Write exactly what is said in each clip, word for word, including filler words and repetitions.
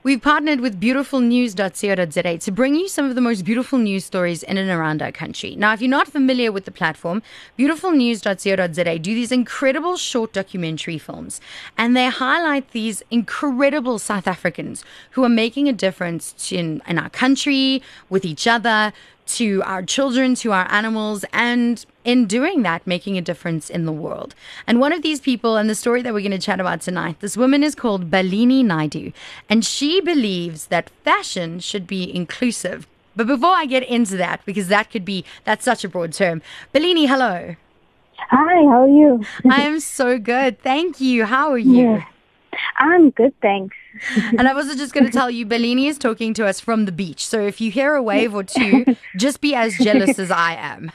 We've partnered with beautiful news dot co dot za to bring you some of the most beautiful news stories in and around our country. Now, if you're not familiar with the platform, beautiful news dot co dot za do these incredible short documentary films, and they highlight these incredible South Africans who are making a difference to, in, in our country, with each other, to our children, to our animals, and in doing that, making a difference in the world. And one of these people, and the story that we're going to chat about tonight, this woman is called Balini Naidu, and she believes that fashion should be inclusive. But before I get into that, because that could be, that's such a broad term. Balini, hello. Hi, how are you? I am so good. Thank you. How are you? Yeah. I'm good, thanks. And I was also just going to tell you, Balini is talking to us from the beach. So if you hear a wave or two, just be as jealous as I am.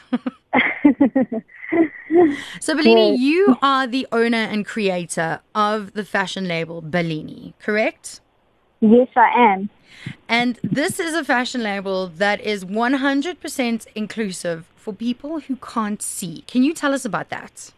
So, Balini, Yes. you are the owner and creator of the fashion label Balini, correct? Yes, I am. And this is a fashion label that is one hundred percent inclusive for people who can't see. Can you tell us about that?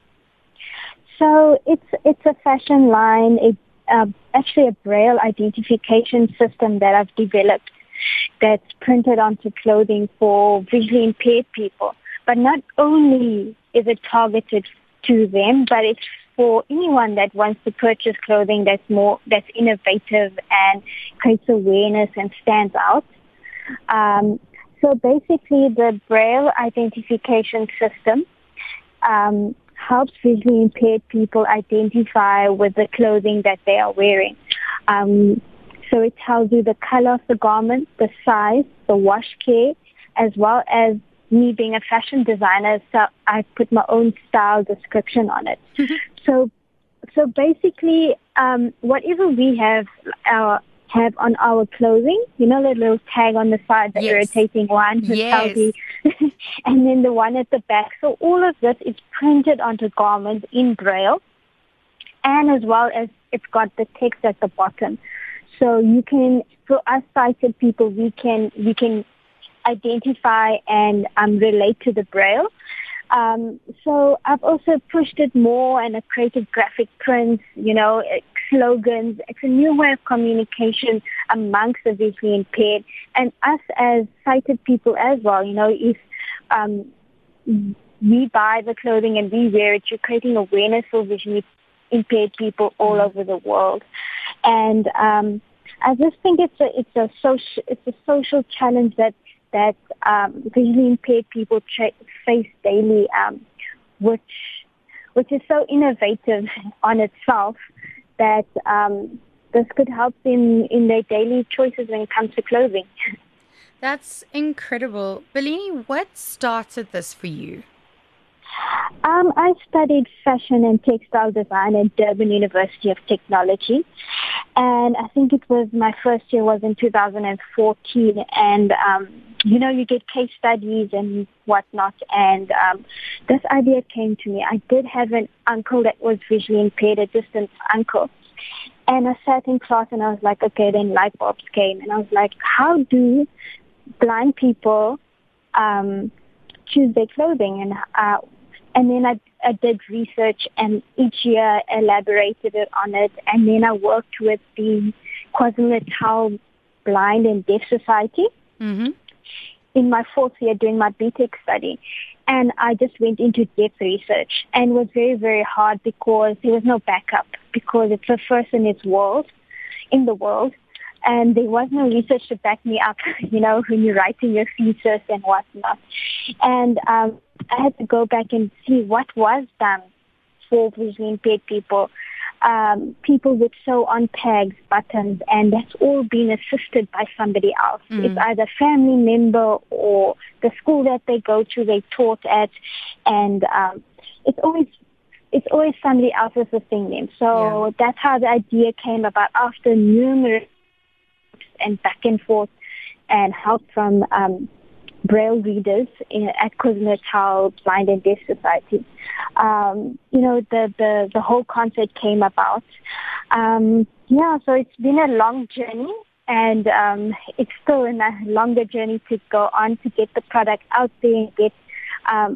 So it's it's a fashion line. It's uh, actually a braille identification system that I've developed that's printed onto clothing for visually impaired people. But not only is it targeted to them, but it's for anyone that wants to purchase clothing that's more that's innovative and creates awareness and stands out. Um, so basically, the braille identification system um, helps visually impaired people identify with the clothing that they are wearing. Um, so it tells you the color of the garment, the size, the wash care, as well as me being a fashion designer, so I put my own style description on it. so, so basically, um, whatever we have our have on our clothing, you know, the little tag on the side, the Yes. irritating one, that Yes. tells you, and then the one at the back. So all of this is printed onto garments in braille, and as well as it's got the text at the bottom. So you can, for us sighted people, we can we can identify and um, relate to the braille. Um, so I've also pushed it more and a creative graphic prints, you know, slogans. It's a new way of communication amongst the visually impaired and us as sighted people as well. You know, if um, we buy the clothing and we wear it, you're creating awareness for visually impaired people all over the world. And um, I just think it's a it's a social it's a social challenge that that um, visually impaired people tra- face daily, um, which which is so innovative on itself that um, this could help them in their daily choices when it comes to clothing. That's incredible. Balini, what started this for you? Um, I studied fashion and textile design at Durban University of Technology, and I think it was my first year was in two thousand fourteen. And um, you know, you get case studies and whatnot, and um, this idea came to me. I did have an uncle that was visually impaired, a distant uncle, and I sat in class and I was like, okay, then light bulbs came, and I was like, how do blind people um, choose their clothing? And uh, And then I, I did research and each year elaborated it on it. And then I worked with the KwaZulu-Natal Blind and Deaf Society Mm-hmm. in my fourth year doing my B Tech study. And I just went into depth research and it was very, very hard because there was no backup because it's the first in its world, in the world. And there was no research to back me up, you know, when you're writing your thesis and whatnot. And um, I had to go back and see what was done for visually impaired people. Um, people would sew on tags, buttons, and that's all being assisted by somebody else. Mm. It's either family member or the school that they go to, they taught at, and um, it's always it's always somebody else assisting them. So Yeah. that's how the idea came about after numerous and back and forth and help from um, Braille readers in, at KwaZulu-Natal Blind and Deaf Society. Um, you know, the, the, the whole concept came about. Um, yeah, so it's been a long journey, and um, it's still a longer journey to go on to get the product out there and get um,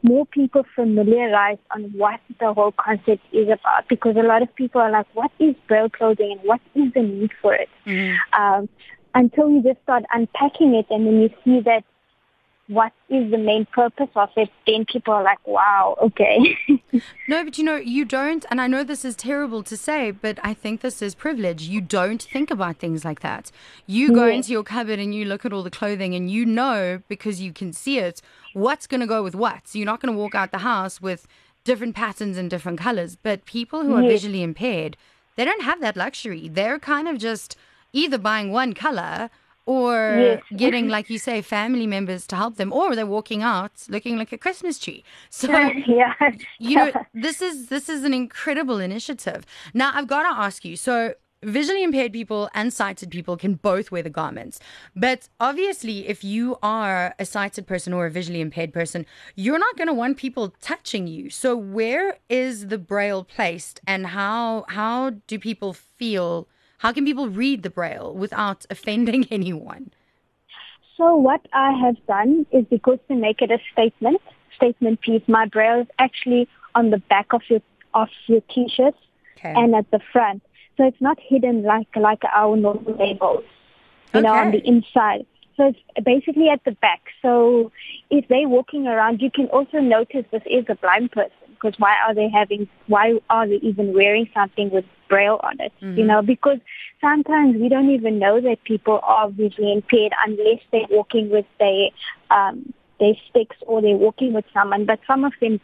more people familiarized on what the whole concept is about, because a lot of people are like, what is Braille clothing and what is the need for it? Mm-hmm. Um, until you just start unpacking it and then you see that what is the main purpose of it, then people are like, wow, okay. No, but you know, you don't, and I know this is terrible to say, but I think this is privilege. You don't think about things like that. You go Yes. into your cupboard and you look at all the clothing and you know, because you can see it, what's going to go with what. So you're not going to walk out the house with different patterns and different colors. But people who are Yes. visually impaired, they don't have that luxury. They're kind of just either buying one color or Yes. getting, like you say, family members to help them, or they're walking out looking like a Christmas tree. So, yeah. you know, this is this is an incredible initiative. Now, I've got to ask you, so visually impaired people and sighted people can both wear the garments. But obviously, if you are a sighted person or a visually impaired person, you're not going to want people touching you. So where is the Braille placed, and how how do people feel? How can people read the Braille without offending anyone? So what I have done is, because to make it a statement, statement piece, my Braille is actually on the back of your of your T-shirts Okay. and at the front. So it's not hidden like like our normal labels, you know, on Okay. the inside. So it's basically at the back. So if they're walking around, you can also notice this is a blind person, because why are they having, why are they even wearing something with Braille on it? Mm-hmm. You know, because sometimes we don't even know that people are visually impaired unless they're walking with their, um, their sticks, or they're walking with someone, but some of them.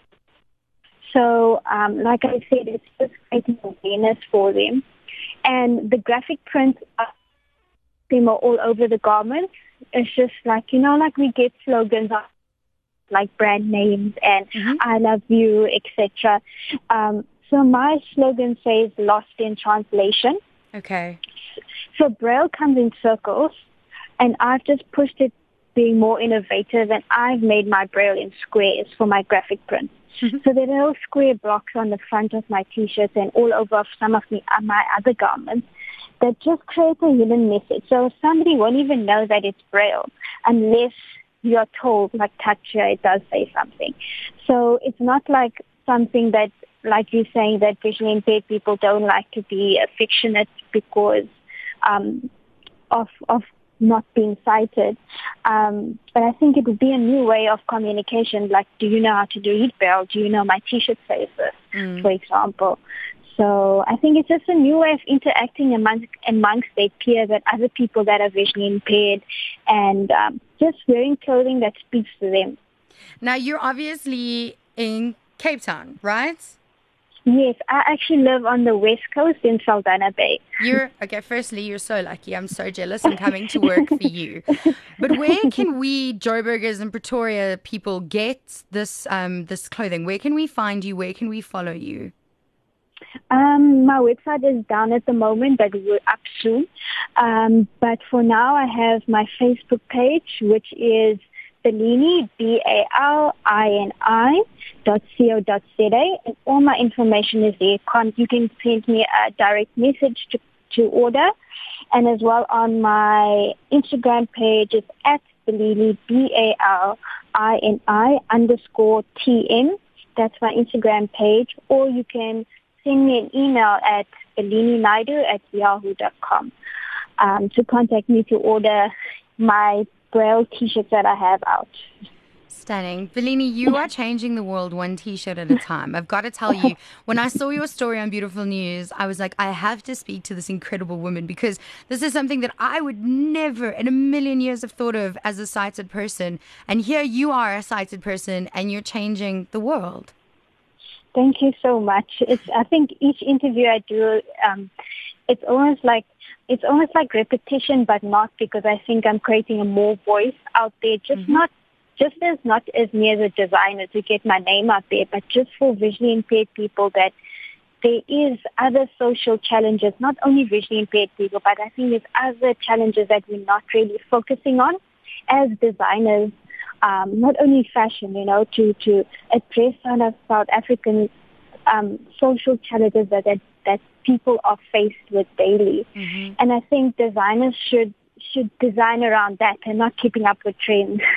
So, um, like I said, it's just creating awareness for them. And the graphic prints are, them are all over the garments. It's just like, you know, like we get slogans like brand names and Mm-hmm. I love you, et cetera. Um, so my slogan says lost in translation. Okay. So Braille comes in circles, and I've just pushed it being more innovative, and I've made my Braille in squares for my graphic prints. Mm-hmm. So there are little square blocks on the front of my T-shirts and all over some of me, uh, my other garments that just create a hidden message. So somebody won't even know that it's Braille unless you're told, like, touch here, it does say something. So it's not like something that, like you're saying, that visually impaired people don't like to be affectionate because um, of of not being sighted. Um, but I think it would be a new way of communication. Like, do you know how to read Braille? Do you know my T-shirt says this, mm. for example? So I think it's just a new way of interacting amongst, amongst their peers and other people that are visually impaired, and um, just wearing clothing that speaks to them. Now, you're obviously in Cape Town, right? Yes, I actually live on the west coast in Saldanha Bay. You're okay. Firstly, you're so lucky. I'm so jealous. I'm coming to work for you. But where can we, Joburgers and Pretoria people, get this um this clothing? Where can we find you? Where can we follow you? Um, my website is down at the moment, but we're up soon. Um, but for now, I have my Facebook page, which is Balini, B A L I N I dot co dot Z A, and all my information is there. You can send me a direct message to, to order, and as well on my Instagram page is at Balini, B A L I N I underscore T M. That's my Instagram page, or you can send me an email at balini naidu at yahoo dot com um, to contact me to order my Braille T-shirts that I have out. Stunning. Balini, you are changing the world one T-shirt at a time. I've got to tell you, when I saw your story on Beautiful News, I was like, I have to speak to this incredible woman, because this is something that I would never in a million years have thought of as a sighted person. And here you are, a sighted person, and you're changing the world. Thank you so much. It's, I think each interview I do, um, it's almost like it's almost like repetition, but not, because I think I'm creating a more voice out there, just mm-hmm. not just as not as me as a designer to get my name out there, but just for visually impaired people, that there is other social challenges, not only visually impaired people, but I think there's other challenges that we're not really focusing on as designers. Um, not only fashion, you know, to, to address kind of South African um, social challenges that, that that people are faced with daily. Mm-hmm. And I think designers should should design around that and not keeping up with trends.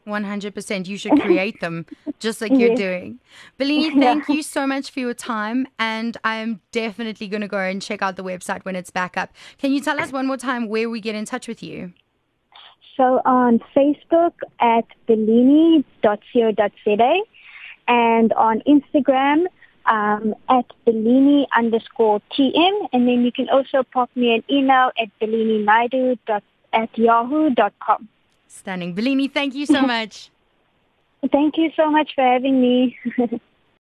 one hundred percent. You should create them just like you're Yes. doing. Bellini, thank you so much for your time. And I'm definitely going to go and check out the website when it's back up. Can you tell us one more time where we get in touch with you? So on Facebook at bellini dot co dot za and on Instagram um, at bellini underscore tm. And then you can also pop me an email at bellininaidu at yahoo dot com. Stunning. Bellini, thank you so much. Thank you so much for having me.